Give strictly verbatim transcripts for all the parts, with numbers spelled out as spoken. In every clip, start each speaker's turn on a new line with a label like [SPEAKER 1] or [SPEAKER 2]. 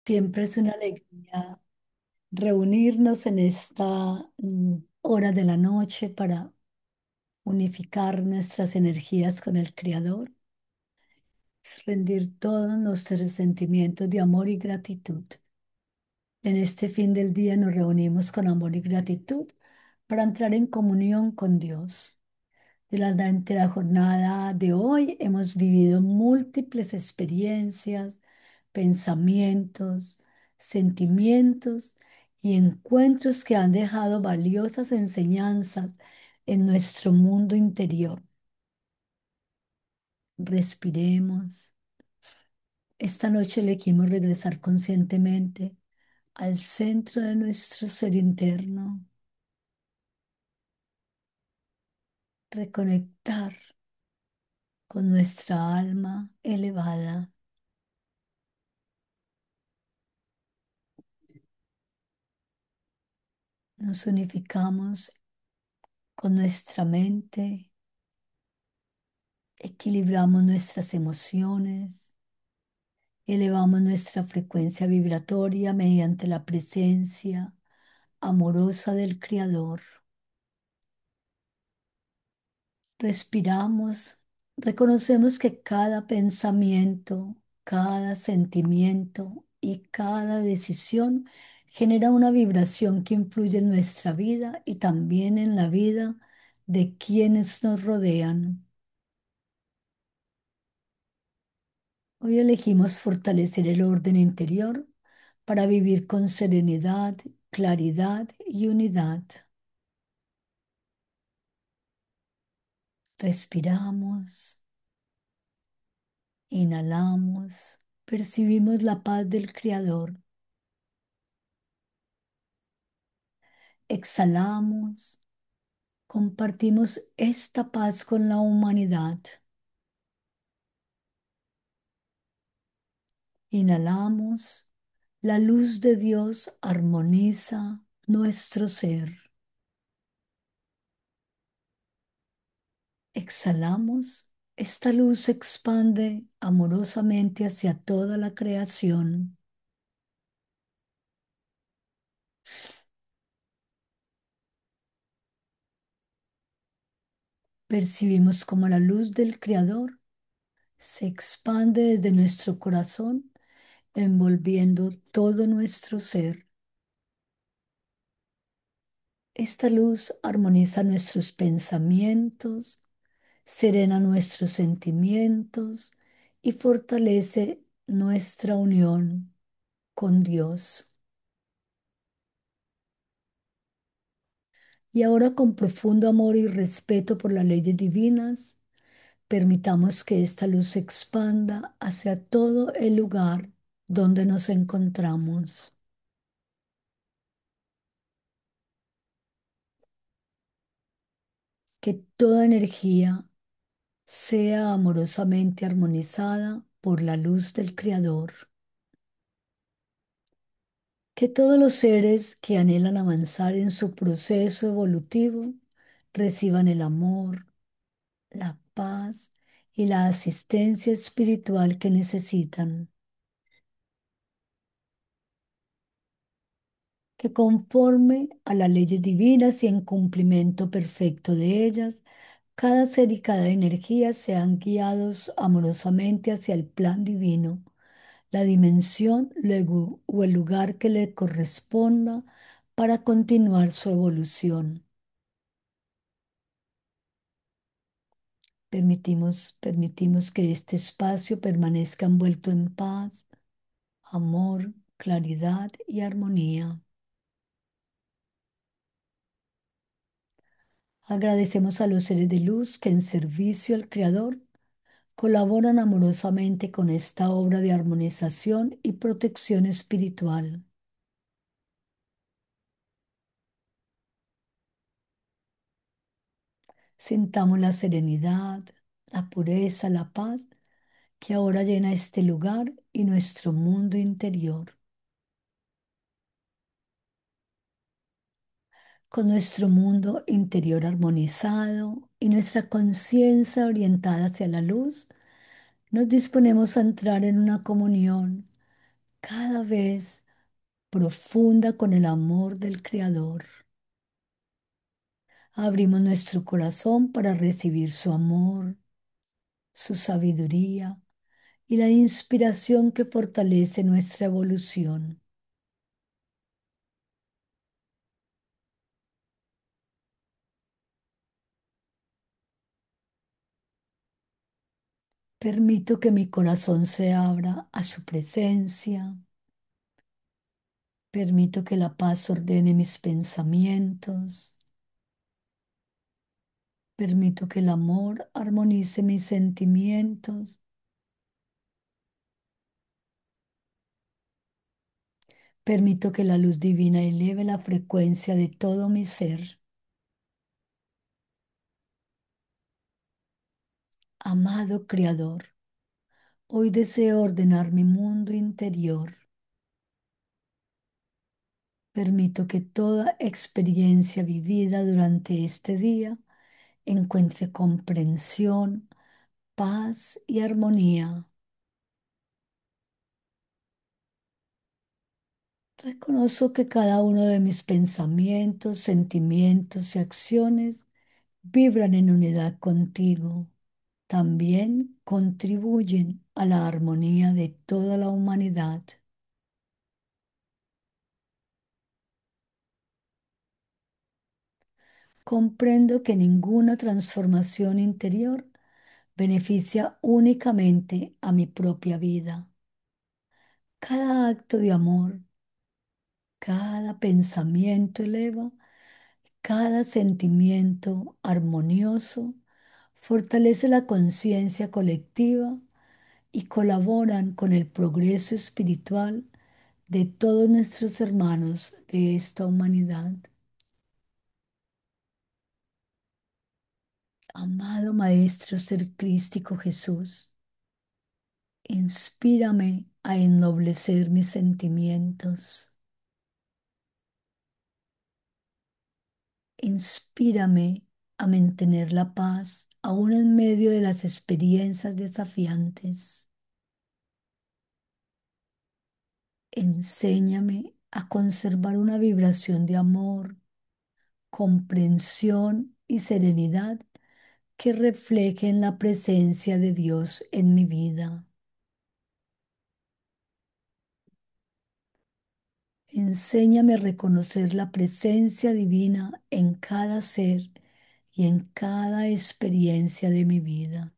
[SPEAKER 1] Siempre es una alegría reunirnos en esta mm, hora de la noche para unificar nuestras energías con el Creador, es rendir todos nuestros sentimientos de amor y gratitud. En este fin del día nos reunimos con amor y gratitud para entrar en comunión con Dios. Durante la jornada de hoy hemos vivido múltiples experiencias, pensamientos, sentimientos y encuentros que han dejado valiosas enseñanzas en nuestro mundo interior. Respiremos. Esta noche elegimos regresar conscientemente al centro de nuestro ser interno, reconectar con nuestra alma elevada. Nos unificamos con nuestra mente, equilibramos nuestras emociones, elevamos nuestra frecuencia vibratoria mediante la presencia amorosa del Creador. Respiramos, reconocemos que cada pensamiento, cada sentimiento y cada decisión genera una vibración que influye en nuestra vida y también en la vida de quienes nos rodean. Hoy elegimos fortalecer el orden interior para vivir con serenidad, claridad y unidad. Respiramos, inhalamos, percibimos la paz del Creador. Exhalamos, compartimos esta paz con la humanidad. Inhalamos, la luz de Dios armoniza nuestro ser. Exhalamos, esta luz se expande amorosamente hacia toda la creación. Percibimos como la luz del Creador se expande desde nuestro corazón, envolviendo todo nuestro ser. Esta luz armoniza nuestros pensamientos, serena nuestros sentimientos y fortalece nuestra unión con Dios. Y ahora, con profundo amor y respeto por las leyes divinas, permitamos que esta luz se expanda hacia todo el lugar donde nos encontramos. Que toda energía sea amorosamente armonizada por la luz del Creador. Que todos los seres que anhelan avanzar en su proceso evolutivo reciban el amor, la paz y la asistencia espiritual que necesitan. Que conforme a las leyes divinas y en cumplimiento perfecto de ellas, cada ser y cada energía sean guiados amorosamente hacia el plan divino, la dimensión luego- o el lugar que le corresponda para continuar su evolución. Permitimos, permitimos que este espacio permanezca envuelto en paz, amor, claridad y armonía. Agradecemos a los seres de luz que en servicio al Creador colaboran amorosamente con esta obra de armonización y protección espiritual. Sintamos la serenidad, la pureza, la paz que ahora llena este lugar y nuestro mundo interior. Con nuestro mundo interior armonizado y nuestra conciencia orientada hacia la luz, nos disponemos a entrar en una comunión cada vez profunda con el amor del Creador. Abrimos nuestro corazón para recibir su amor, su sabiduría y la inspiración que fortalece nuestra evolución. Permito que mi corazón se abra a su presencia. Permito que la paz ordene mis pensamientos. Permito que el amor armonice mis sentimientos. Permito que la luz divina eleve la frecuencia de todo mi ser. Amado Creador, hoy deseo ordenar mi mundo interior. Permito que toda experiencia vivida durante este día encuentre comprensión, paz y armonía. Reconozco que cada uno de mis pensamientos, sentimientos y acciones vibran en unidad contigo. También contribuyen a la armonía de toda la humanidad. Comprendo que ninguna transformación interior beneficia únicamente a mi propia vida. Cada acto de amor, cada pensamiento eleva, cada sentimiento armonioso fortalece la conciencia colectiva y colaboran con el progreso espiritual de todos nuestros hermanos de esta humanidad. Amado Maestro Ser Crístico Jesús, inspírame a ennoblecer mis sentimientos. Inspírame a mantener la paz aún en medio de las experiencias desafiantes. Enséñame a conservar una vibración de amor, comprensión y serenidad que reflejen la presencia de Dios en mi vida. Enséñame a reconocer la presencia divina en cada ser y en cada experiencia de mi vida.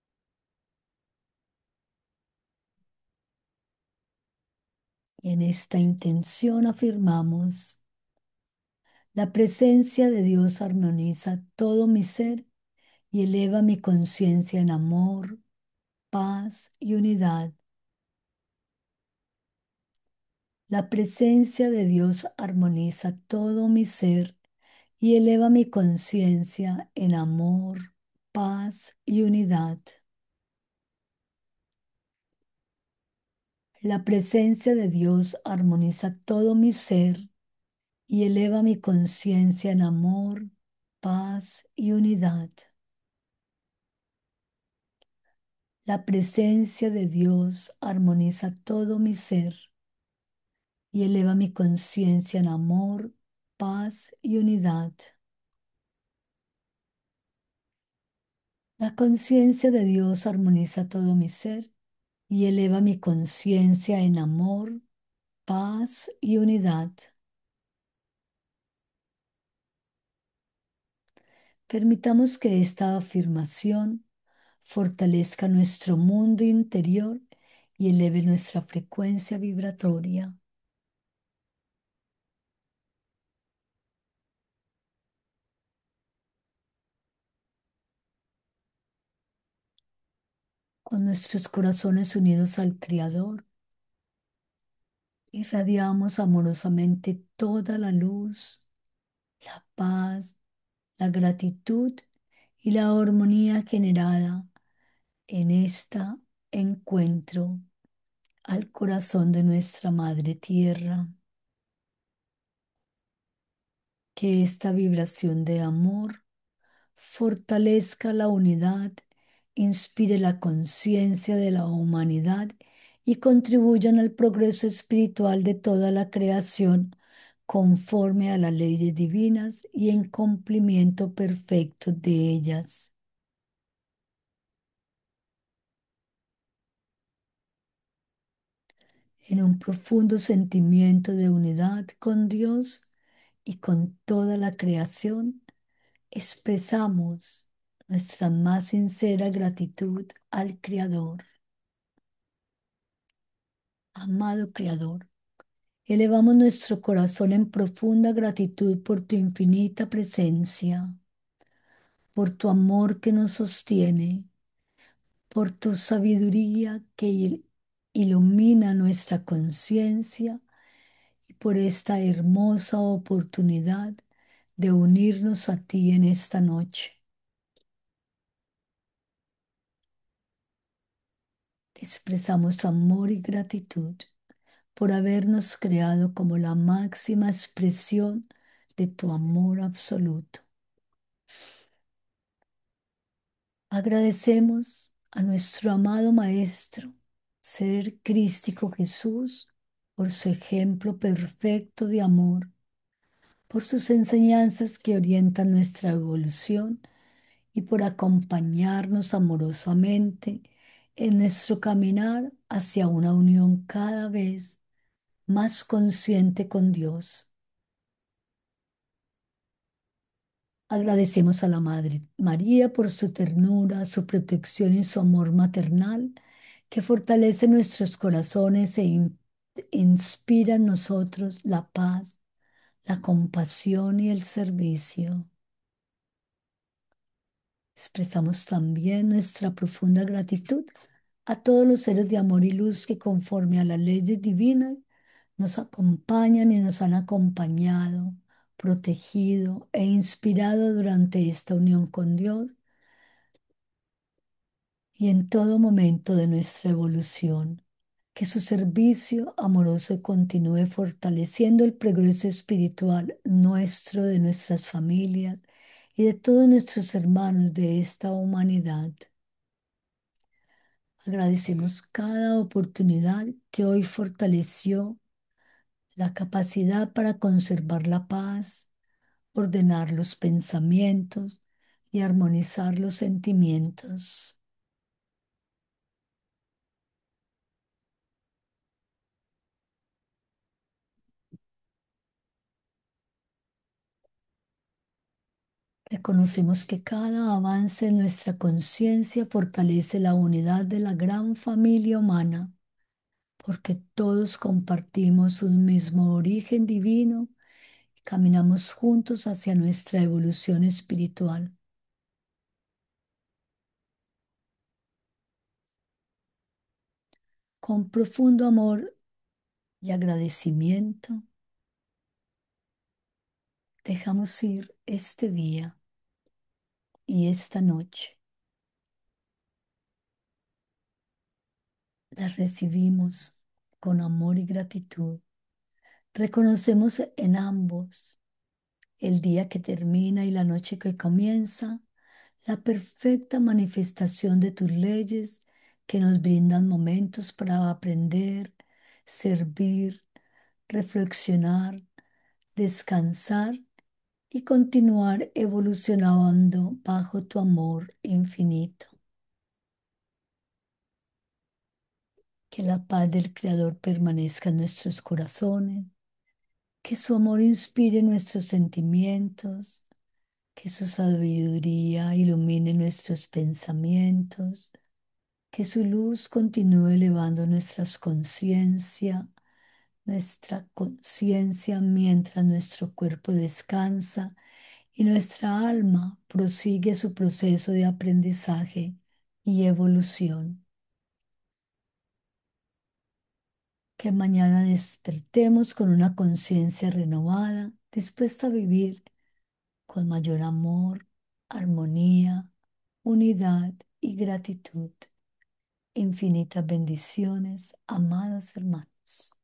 [SPEAKER 1] En esta intención afirmamos: la presencia de Dios armoniza todo mi ser y eleva mi conciencia en amor, paz y unidad. La presencia de Dios armoniza todo mi ser y eleva mi conciencia en amor, paz y unidad. La presencia de Dios armoniza todo mi ser y eleva mi conciencia en amor, paz y unidad. La presencia de Dios armoniza todo mi ser y eleva mi conciencia en amor, paz y unidad. La conciencia de Dios armoniza todo mi ser y eleva mi conciencia en amor, paz y unidad. Permitamos que esta afirmación fortalezca nuestro mundo interior y eleve nuestra frecuencia vibratoria. Con nuestros corazones unidos al Creador, irradiamos amorosamente toda la luz, la paz, la gratitud y la armonía generada en este encuentro al corazón de nuestra Madre Tierra. Que esta vibración de amor fortalezca la unidad, inspire la conciencia de la humanidad y contribuyan al progreso espiritual de toda la creación conforme a las leyes divinas y en cumplimiento perfecto de ellas. En un profundo sentimiento de unidad con Dios y con toda la creación, expresamos nuestra más sincera gratitud al Creador. Amado Creador, elevamos nuestro corazón en profunda gratitud por tu infinita presencia, por tu amor que nos sostiene, por tu sabiduría que il- ilumina nuestra conciencia y por esta hermosa oportunidad de unirnos a ti en esta noche. Te expresamos amor y gratitud por habernos creado como la máxima expresión de tu amor absoluto. Agradecemos a nuestro amado Maestro, Ser Crístico Jesús, por su ejemplo perfecto de amor, por sus enseñanzas que orientan nuestra evolución y por acompañarnos amorosamente en nuestro caminar hacia una unión cada vez más consciente con Dios. Agradecemos a la Madre María por su ternura, su protección y su amor maternal que fortalece nuestros corazones e in- inspira en nosotros la paz, la compasión y el servicio. Expresamos también nuestra profunda gratitud a todos los seres de amor y luz que conforme a las leyes divinas nos acompañan y nos han acompañado, protegido e inspirado durante esta unión con Dios y en todo momento de nuestra evolución. Que su servicio amoroso continúe fortaleciendo el progreso espiritual nuestro, de nuestras familias y de todos nuestros hermanos de esta humanidad. Agradecemos cada oportunidad que hoy fortaleció la capacidad para conservar la paz, ordenar los pensamientos y armonizar los sentimientos. Reconocemos que cada avance en nuestra conciencia fortalece la unidad de la gran familia humana, porque todos compartimos un mismo origen divino y caminamos juntos hacia nuestra evolución espiritual. Con profundo amor y agradecimiento, dejamos ir este día y esta noche. Las recibimos con amor y gratitud. Reconocemos en ambos el día que termina y la noche que comienza, la perfecta manifestación de tus leyes que nos brindan momentos para aprender, servir, reflexionar, descansar y continuar evolucionando bajo tu amor infinito. Que la paz del Creador permanezca en nuestros corazones, que su amor inspire nuestros sentimientos, que su sabiduría ilumine nuestros pensamientos, que su luz continúe elevando nuestras conciencia, nuestra conciencia mientras nuestro cuerpo descansa y nuestra alma prosigue su proceso de aprendizaje y evolución. Que mañana despertemos con una conciencia renovada, dispuesta a vivir con mayor amor, armonía, unidad y gratitud. Infinitas bendiciones, amados hermanos.